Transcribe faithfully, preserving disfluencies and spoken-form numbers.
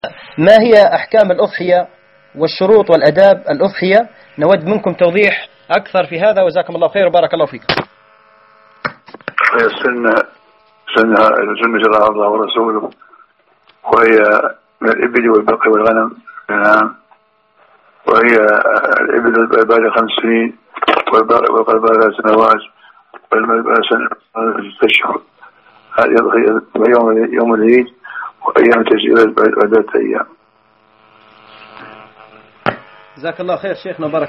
ما هي أحكام الأضحية والشروط والأداب الأضحية؟ نود منكم توضيح أكثر في هذا، وجزاكم الله خير وبارك الله فيكم. السنة سنة سنة شرع الله ورسوله، وهي من الإبل والبقر والغنم. نعم. وهي الإبل بعد خمس سنين، والبقر بعد سنوات، والمال سنة أشهر. هذه يوم يوم العيد وأيام تشريق بعد ثلاثة أيام. جزاك الله خير شيخنا، بارك